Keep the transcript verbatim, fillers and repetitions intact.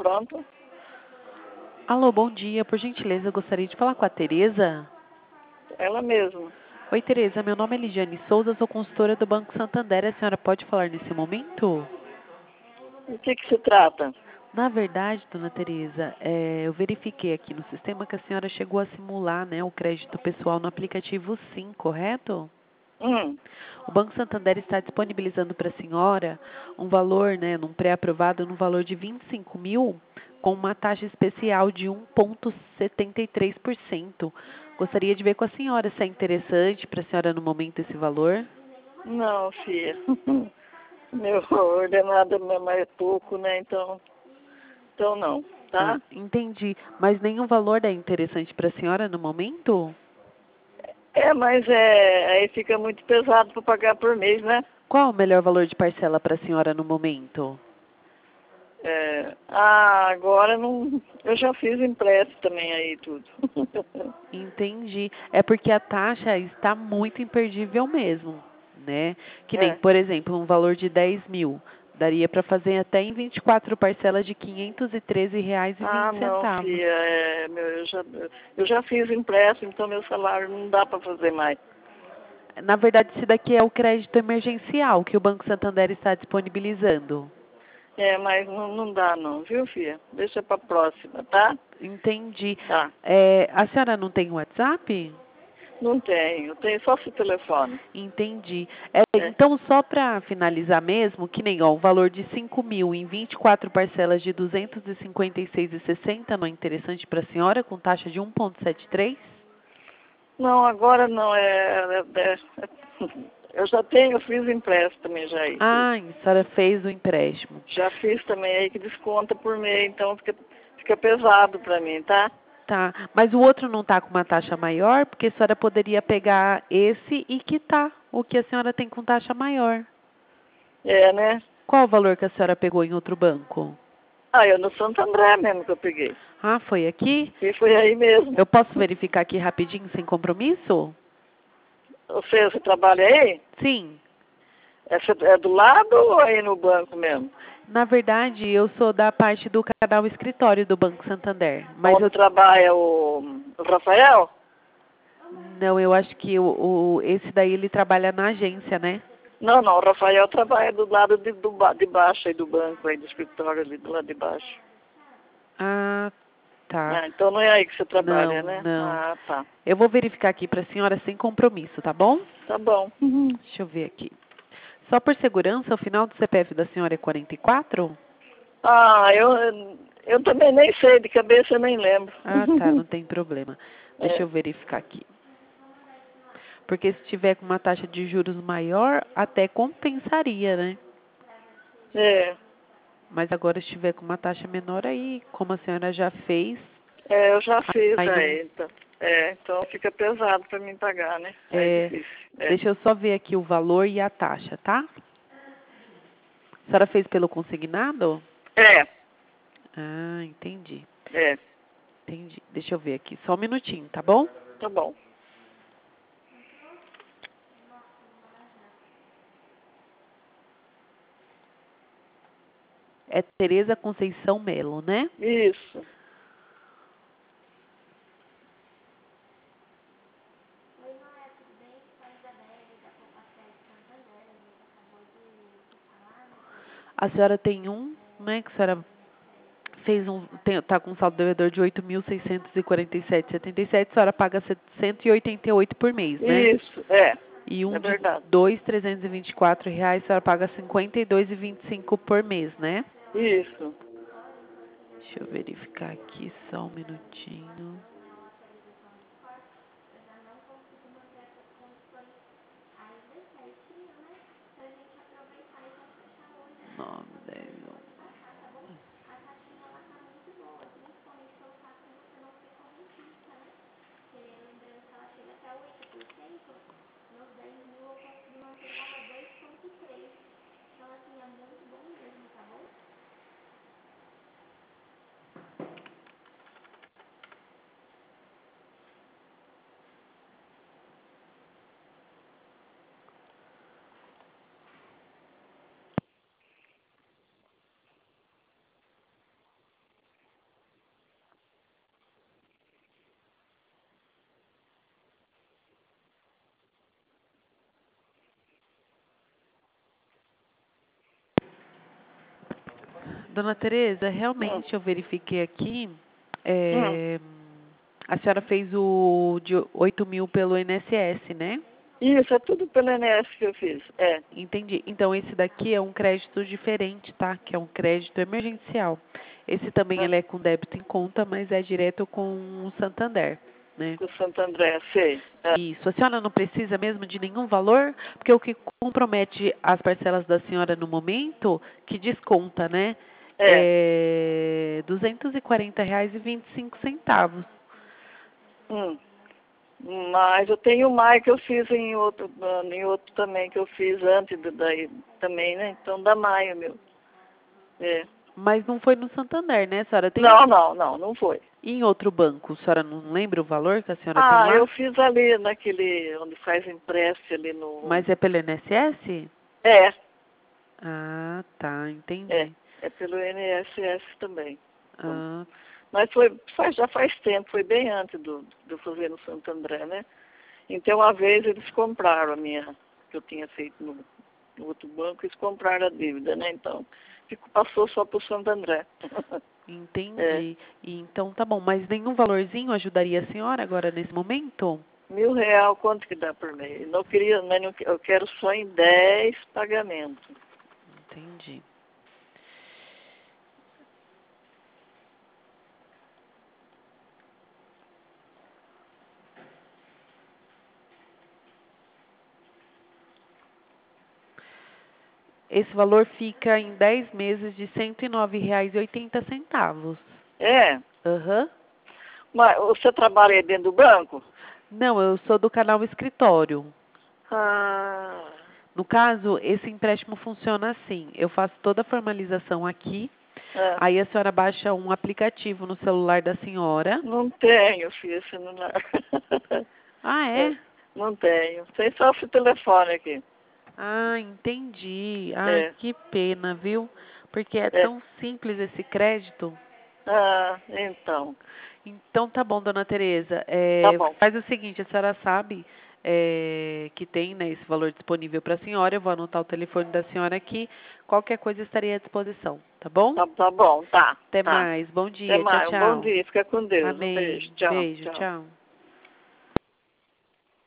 pronto. Alô, bom dia. Por gentileza, eu gostaria de falar com a Tereza. Ela mesma. Oi, Tereza. Meu nome é Lidiane Souza, sou consultora do Banco Santander. A senhora pode falar nesse momento? O que que se trata? Na verdade, dona Tereza, é, eu verifiquei aqui no sistema que a senhora chegou a simular, né, o crédito pessoal no aplicativo Sim, correto? Hum, O Banco Santander está disponibilizando para a senhora um valor, né, num pré-aprovado, no valor de vinte e cinco mil, com uma taxa especial de um vírgula setenta e três por cento. Gostaria de ver com a senhora se é interessante para a senhora no momento esse valor. não, filha. Meu ordenado mesmo é pouco, né? Então, então não, Ah, tá? entendi. Mas nenhum valor é interessante para a senhora no momento? É, mas é, aí fica muito pesado para pagar por mês, né? Qual o melhor valor de parcela para a senhora no momento? É, ah, agora não. Eu já fiz empréstimo também aí tudo. Entendi. É porque a taxa está muito imperdível mesmo, né? Que nem, É. por exemplo, um valor de dez mil. Daria para fazer até em vinte e quatro parcelas de quinhentos e treze reais e Ah, vinte não, centavos. filha, é, meu, eu, já, eu já fiz empréstimo, então meu salário não dá para fazer mais. Na verdade, esse daqui é o crédito emergencial que o Banco Santander está disponibilizando. É, mas não, não dá não, viu, filha? Deixa para próxima, tá? Entendi. Tá. É, a senhora não tem WhatsApp? Não tenho, tenho só seu telefone. Entendi. É, É. então, só para finalizar mesmo, que nem ó, o valor de cinco mil em vinte e quatro parcelas de duzentos e cinquenta e seis reais e sessenta centavos não é interessante para a senhora, com taxa de um vírgula setenta e três? Não, agora não, é, é- é- eu já tenho, eu fiz empréstimo também já aí, tudo. Ah, a senhora fez o empréstimo. Já fiz também aí que desconta por mês, então fica, fica pesado para mim, tá? Tá, mas o outro não está com uma taxa maior, porque a senhora poderia pegar esse e quitar o que a senhora tem com taxa maior. É, né? Qual o valor que a senhora pegou em outro banco? Ah, eu no Santo André mesmo que eu peguei. Ah, foi aqui? E foi aí mesmo. Eu posso verificar aqui rapidinho, sem compromisso? Você, você trabalha aí? Sim. É, você- é do lado ou aí no banco mesmo? Na verdade, eu sou da parte do canal escritório do Banco Santander. Mas Onde eu trabalha o, o Rafael? não, eu acho que o, o- esse daí ele trabalha na agência, né? Não, não, o Rafael trabalha do lado de, do, ba- de baixo aí do banco, aí do escritório ali do lado de baixo. Ah, tá. Ah, então não é aí que você trabalha, Não, né? não. Ah, tá. Eu vou verificar aqui para a senhora sem compromisso, tá bom? Tá bom. Uhum. Deixa eu ver aqui. Só por segurança, o final do C P F da senhora é quarenta e quatro? Ah, eu, eu também nem sei, de cabeça eu nem lembro. Ah, tá, não tem problema. Deixa É, eu verificar aqui. Porque se tiver com uma taxa de juros maior, até compensaria, né? é, Mas agora se tiver com uma taxa menor aí, como a senhora já fez, é, eu já fiz aí não. aí, então. É, então fica pesado para mim pagar, né? Aí é É, difícil. É. deixa eu só ver aqui o valor e a taxa, tá? A senhora fez pelo consignado? É, Ah, entendi. é, Entendi. Deixa eu ver aqui, só um minutinho, tá bom? tá bom. É Tereza Conceição Melo, né? Isso. A senhora tem um, né? Que a senhora fez um, tem, tá com um saldo devedor de oito mil seiscentos e quarenta e sete reais e setenta e sete centavos, a senhora paga cento e oitenta e oito por mês, né? Isso, é. E É um de verdade. dois mil trezentos e vinte e quatro reais, a senhora paga cinquenta e dois reais e vinte e cinco centavos por mês, né? Isso. Deixa eu verificar aqui só um minutinho. Nove, dez, onze. Dona Tereza, Hum. realmente eu verifiquei aqui, Hum. é, a senhora fez o de oito mil pelo I N S S, né? Isso, é tudo pelo I N S S que eu fiz. É. Entendi. Então, esse daqui é um crédito diferente, tá? Que é um crédito emergencial. Esse também Ah, ele é com débito em conta, mas é direto com o Santander, né? do Santo André, sei. É. Isso. A senhora não precisa mesmo de nenhum valor, porque o que compromete as parcelas da senhora no momento, que desconta, né? É. É duzentos e quarenta reais e vinte e cinco centavos. Hum. Mas eu tenho mais que eu fiz em outro, em outro também, que eu fiz antes do daí também, né? Então dá maio, meu. É. Mas não foi no Santander, né? A senhora tem Não, não, não, não foi. e em outro banco. A senhora não lembra o valor que a senhora tem Ah, eu lá? fiz ali naquele, onde faz empréstimo ali no... Mas é pelo I N S S? É, Ah, tá, é. entendi. É pelo I N S S também. Ah, Mas foi, faz, já faz tempo, foi bem antes do, do fazer no Santo André, né? Então, uma vez eles compraram a minha, que eu tinha feito no, no outro banco, eles compraram a dívida, né? Então, ficou, passou só para o Santo André. É, entendi. E então tá bom, mas nenhum valorzinho ajudaria a senhora agora nesse momento? mil real, quanto que dá por mês? Não queria, mas não, eu quero só em dez pagamentos. Entendi. Esse valor fica em dez meses de cento e nove reais e oitenta centavos. É, Aham. mas você trabalha aí dentro do banco? Não, eu sou do canal Escritório. Ah, No caso, esse empréstimo funciona assim. Eu faço toda a formalização aqui. é. Aí a senhora baixa um aplicativo no celular da senhora. Não tenho, filho, celular. Ah, É, é? não tenho. Tem só esse telefone aqui. Ah, entendi. Ah, É, que pena, viu? Porque é é. tão simples esse crédito. Ah, então. Então tá bom, dona Tereza. Tá É, bom. faz o seguinte, a senhora sabe é, que tem, né, esse valor disponível para a senhora. Eu vou anotar o telefone da senhora aqui. Qualquer coisa estarei à disposição, tá bom? Tá, tá bom, tá, Até tá. mais. Bom Até dia. Tchau, mais. Um bom tchau. dia. Fica com Deus. Um beijo. Amém. Tchau, Beijo. tchau. Tchau.